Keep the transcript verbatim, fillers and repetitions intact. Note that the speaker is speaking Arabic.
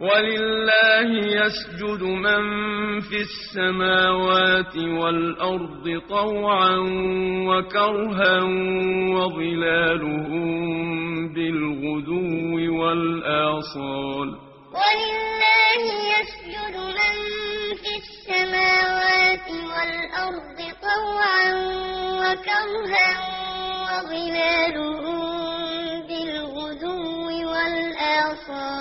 ولله يسجد من في السماوات والأرض طوعا وكرها وظلالهم بالغدو والآصال ولله يسجد من في السماوات والأرض طوعا وكرها وظلالهم بالغدو والآصال